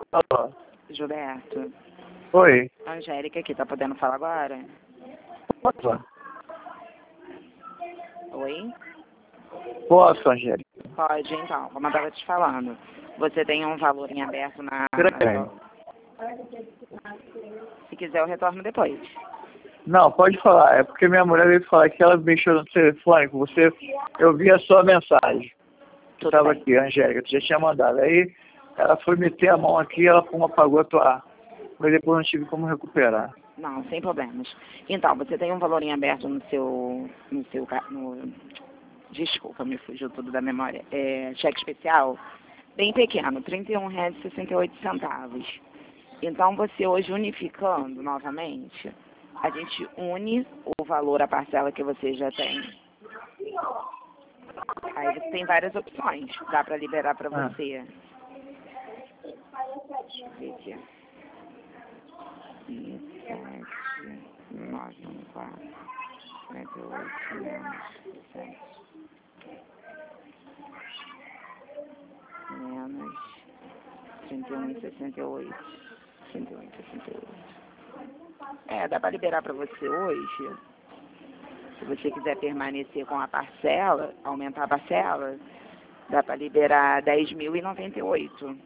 Alô? Gilberto. Oi. Angélica aqui, tá podendo falar agora? Posso? Oi? Posso, Angélica? Pode, então. Como eu tava te falando, você tem um valor em aberto na... Peraí. Se quiser, eu retorno depois. Não, pode falar. É porque minha mulher veio falar que ela mexeu no telefone com você. Eu vi a sua mensagem. Tu Tudo estava bem. aqui, Angélica, tu já tinha mandado. Aí ela foi meter a mão aqui, ela apagou a tua... Mas depois não tive como recuperar. Não, sem problemas. Então, você tem um valor em aberto no seu... Desculpa, me fugiu tudo da memória. Cheque especial, bem pequeno, R$ 31,68. Então, você hoje unificando novamente, a gente une o valor, a parcela que você já tem. Aí você tem várias opções. Dá para liberar para você. Deixa eu ver aqui. 7, 9, 4, 58, menos 7. Menos 31,68. 31,68. Dá para liberar para você hoje. Se você quiser permanecer com a parcela, aumentar a parcela, dá para liberar 10.098.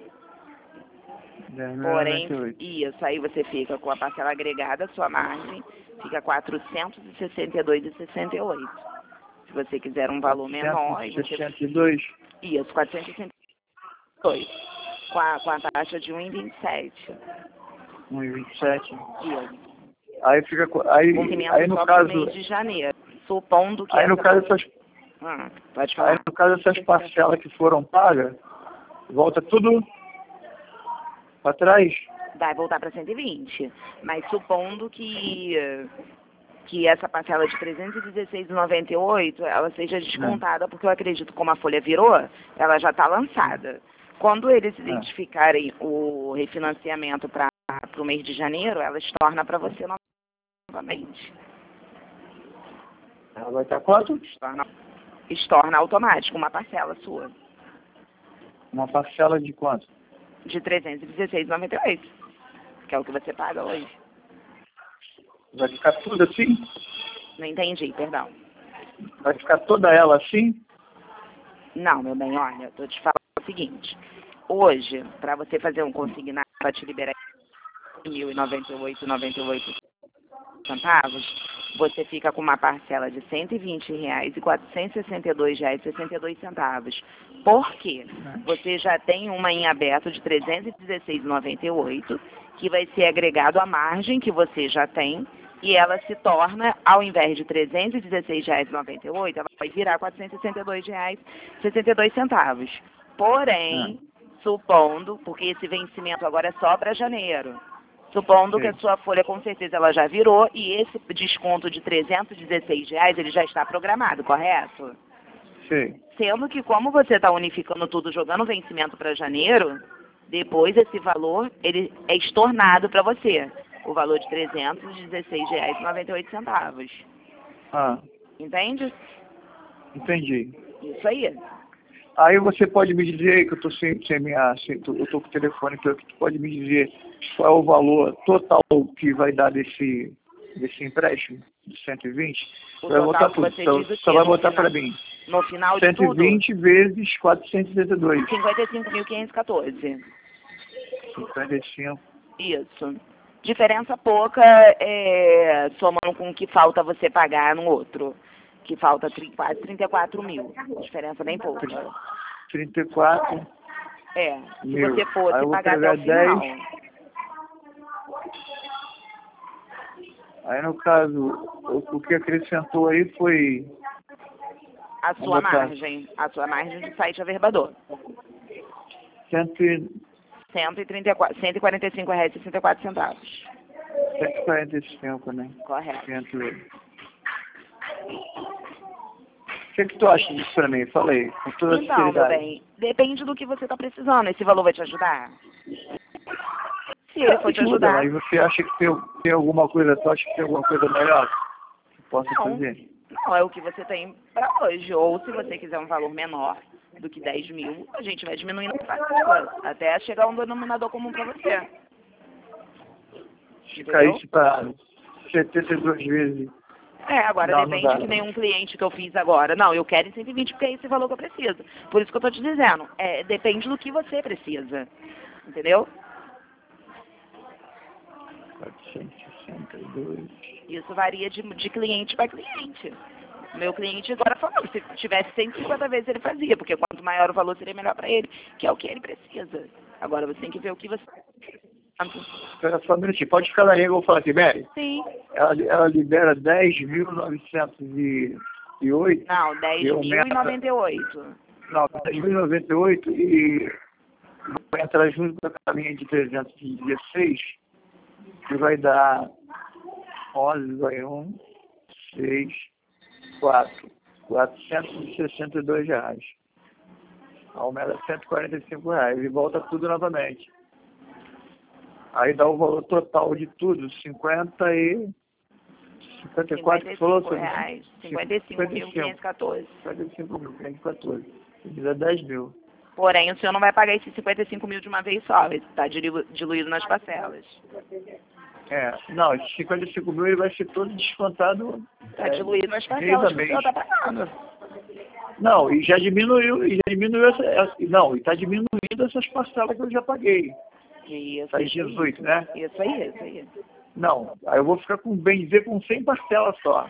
Porém, isso, aí você fica com a parcela agregada, sua margem fica R$ 462,68. Se você quiser um valor menor... 462? Isso, 462. Com a taxa de 1,27. 1,27? Isso. Aí fica... Aí no só caso... mês de janeiro. Supondo que... Aí no caso essas... pode falar. Aí no caso essas parcelas que foram pagas, volta tudo para trás? Vai voltar para 120. Mas supondo que essa parcela de 316,98 ela seja descontada, porque eu acredito como a folha virou, ela já está lançada. Quando eles identificarem o refinanciamento para o mês de janeiro, ela estorna para você novamente. Ela vai estar quanto? Estorna automático, uma parcela sua. Uma parcela de quanto? De 316,98, que é o que você paga hoje. Vai ficar tudo assim? Não entendi, perdão. Vai ficar toda ela assim? Não, meu bem, olha, eu tô te falando o seguinte. Hoje, para você fazer um consignado para te liberar R$ 1.098,98 centavos, você fica com uma parcela de R$ 120,00 e R$ 462,62. Por quê? Você já tem uma em aberto de R$ 316,98, que vai ser agregado à margem que você já tem, e ela se torna, ao invés de R$ 316,98, ela vai virar R$ 462,62. Porém, supondo, porque esse vencimento agora é só para janeiro, supondo que a sua folha com certeza ela já virou e esse desconto de R$ 316 ele já está programado, correto? Sim. Sendo que como você está unificando tudo, jogando o vencimento para janeiro, depois esse valor ele é estornado para você. O valor de R$ 316,98. Entende? Entendi. Isso aí. Aí você pode me dizer, que eu estou eu estou com o telefone aqui, tu pode me dizer qual é o valor total que vai dar desse empréstimo de 120? Vai botar tudo, só vai botar para mim. No final de tudo? 120 vezes 462. 55.514. 55. Isso. Diferença pouca, somando com o que falta você pagar no outro. Que falta quase 34 mil. Diferença bem pouca. 34 se você fosse pagar até o 10. final. Aí no caso, o que acrescentou aí foi... A sua margem de site averbador. R$ 145,64. 145, né? Correto. O que tu acha disso pra mim? Falei, com toda Então, sinceridade. meu bem, depende do que você está precisando. Esse valor vai te ajudar? Se ele for te ajudar... Mas você acha que tem alguma coisa, tu acha que tem alguma coisa melhor que possa fazer? Não, é o que você tem para hoje. Ou se você quiser um valor menor, do que 10 mil, a gente vai diminuindo a parcela, até chegar a um denominador comum para você. Se caísse para 72 vezes. Agora Não, depende não dá. que nenhum cliente que eu fiz agora. Não, eu quero em 120 porque é esse valor que eu preciso. Por isso que eu tô te dizendo. Depende do que você precisa. Entendeu? 462. Isso varia de cliente para cliente. Meu cliente agora falou que se tivesse 150 vezes ele fazia, porque quanto maior o valor seria melhor para ele, que é o que ele precisa. Agora você tem que ver o que você... Espera só um minutinho. Pode ficar na linha, eu vou falar aqui, Mary. Sim. Ela libera 10.908. Não, 10.098. Não, 10.098 e vai entrar junto com a minha de 316, que vai dar 11, vai 1, 6, 4, R$ 462. Aumenta R$ 145 e volta tudo novamente. Aí dá o valor total de tudo, 54, falou? R$ 55.514. 55.514. Me dá 10 mil. Porém, o senhor não vai pagar esses 55 mil de uma vez só, está diluído nas parcelas. Não, esses 55 mil ele vai ser todo descontado. Está diluído nas parcelas que o senhor está pagando. Não, e já diminuiu não, e está diminuindo essas parcelas que eu já paguei. Isso, Está em 18, né? Isso aí. Não, aí eu vou ficar com, bem dizer, com 100 parcelas só.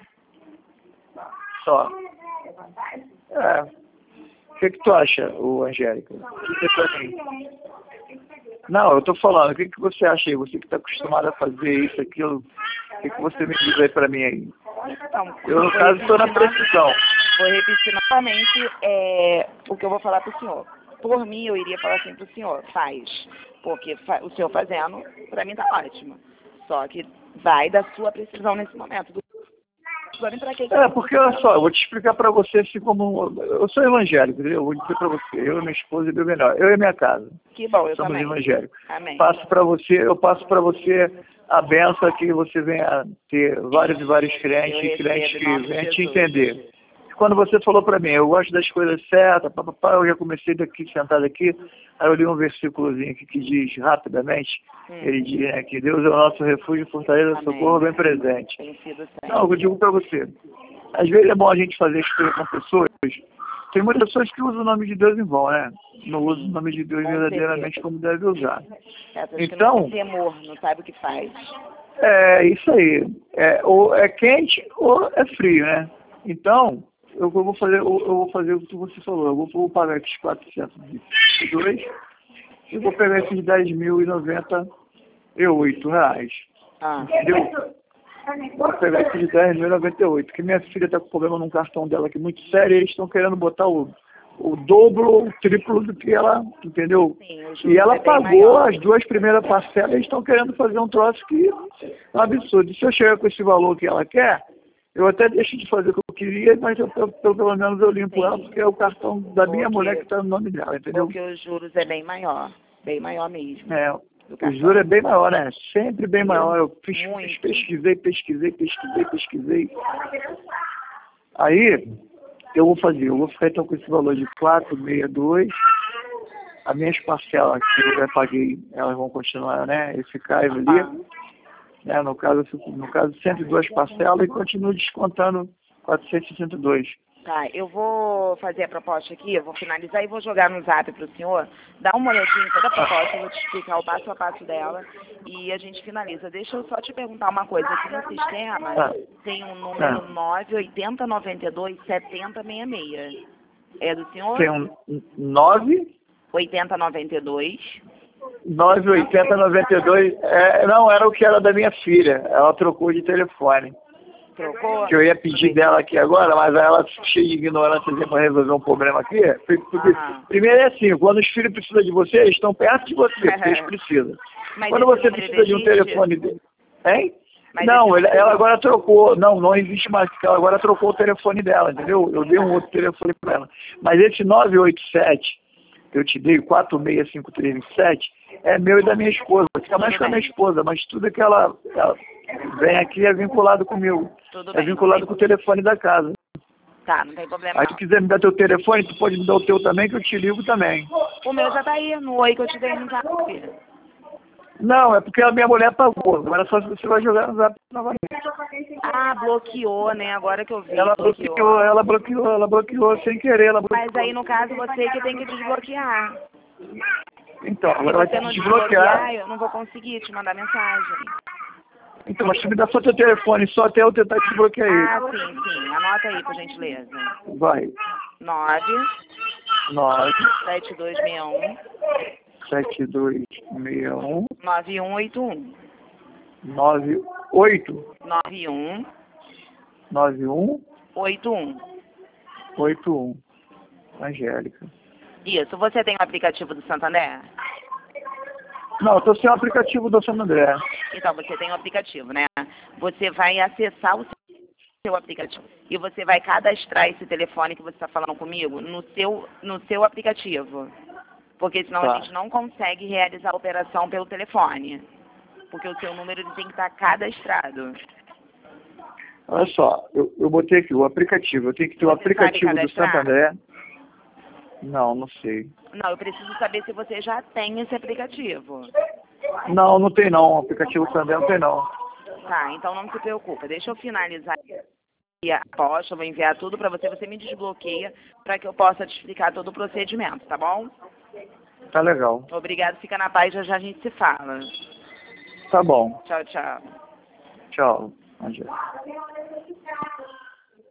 O que tu acha, Angélica? O que você tem? Não, eu tô falando, o que você acha aí? Você que está acostumado a fazer isso, aquilo, o que você me diz aí pra mim aí? Então, Eu, no caso, estou na precisão. Vou repetir novamente o que eu vou falar pro senhor. Por mim, eu iria falar assim pro senhor, faz. Porque o senhor fazendo, pra mim tá ótimo. Só que vai da sua precisão nesse momento. Porque olha só, eu vou te explicar pra você assim como... Eu sou evangélico, entendeu? Eu vou dizer pra você, eu e minha esposa e meu melhor. Eu e minha casa. Que bom, eu somos também. evangélicos. Amém. Eu passo pra você a benção que você venha ter vários e vários crentes que venham te entender. Quando você falou pra mim, eu gosto das coisas certas, eu já comecei sentado aqui, aí eu li um versículozinho aqui que diz rapidamente, ele diz, né, que Deus é o nosso refúgio, fortaleza, socorro bem presente. Não, eu digo pra você, às vezes é bom a gente fazer as coisas com pessoas, tem muitas pessoas que usam o nome de Deus em vão, né? Não usam o nome de Deus verdadeiramente como deve usar. Então, não tem temor, não sabe o que faz. É isso aí, ou é quente ou é frio, né? Então, eu vou fazer o que você falou. Eu vou pagar esses 402 e vou pegar esses R$ 10.098. Entendeu? Vou pegar esses R$ 10.098, que minha filha está com problema num cartão dela aqui muito sério e eles estão querendo botar o dobro, o triplo do que ela, entendeu? Sim, e ela pagou as 2 primeiras parcelas e eles estão querendo fazer um troço que é um absurdo. E se eu chegar com esse valor que ela quer, eu até deixo de fazer o que eu queria, mas pelo menos eu limpo ela, porque é o cartão da minha mulher que está no nome dela, entendeu? Porque os juros é bem maior mesmo. O juro é bem maior, né? Sempre bem maior. Eu pesquisei. Aí, eu vou ficar então com esse valor de 462. As minhas parcelas que eu já paguei, elas vão continuar, né? Esse caivo ali. Né? No caso, 102 parcelas e continuo descontando 462. Tá, eu vou fazer a proposta aqui, eu vou finalizar e vou jogar no zap pro senhor. Dá uma olhadinha em toda a proposta, eu vou te explicar o passo a passo dela e a gente finaliza. Deixa eu só te perguntar uma coisa. Aqui no sistema tem um número 980927066. É do senhor? Tem um 8092. 98092, não, era o que era da minha filha. Ela trocou de telefone. Trocou? Que eu ia pedir dela aqui agora, mas aí ela cheia de ignorância para resolver um problema aqui. Porque, primeiro é assim, quando os filhos precisam de você, eles estão perto de você, porque eles precisam. Mas quando você precisa de um telefone dele. Hein? Mas não, ela agora trocou. Não existe mais, porque ela agora trocou o telefone dela, entendeu? Eu dei um outro telefone para ela. Mas esse 987, que eu te dei, 465327, é meu e da minha esposa. Fica mais com a minha esposa, mas tudo que ela vem aqui é vinculado comigo. É vinculado com o telefone da casa. Tá, não tem problema Aí não. tu quiser me dar teu telefone, tu pode me dar o teu também, que eu te ligo também. O meu já tá aí, no oi que eu te dei no zap. Não, é porque a minha mulher pagou. Agora só você vai jogar no zap novamente. Ah, bloqueou, né? Agora que eu vi, Ela bloqueou sem querer, ela bloqueou. Mas aí, no caso, você que tem que desbloquear. Então, Se agora vai você ter que não desbloquear. desbloquear, eu não vou conseguir te mandar mensagem. Então, mas tu me dá só teu telefone, só até eu tentar desbloquear ele. Ah, sim. Anota aí, por gentileza. Vai. 9 7261 7261 9181 98 91 91 81. 81. Angélica. Isso, você tem o aplicativo do Santander? Não, eu tô sem o aplicativo do São André. Então, você tem o aplicativo, né? Você vai acessar o seu aplicativo e você vai cadastrar esse telefone que você está falando comigo no seu aplicativo. Porque senão Tá. a gente não consegue realizar a operação pelo telefone. Porque o seu número ele tem que estar cadastrado. Olha só, eu botei aqui o aplicativo. Eu tenho que ter o Você sabe aplicativo do cadastrar? Santander. Não sei. Não, eu preciso saber se você já tem esse aplicativo. Não, não tem não. O aplicativo do Santander não tem não. Tá, então não se preocupa. Deixa eu finalizar e após, eu vou enviar tudo para você. Você me desbloqueia para que eu possa te explicar todo o procedimento, tá bom? Tá legal. Obrigado, fica na paz, já já a gente se fala. Tá bom. Tchau, tchau. Tchau, Angélica.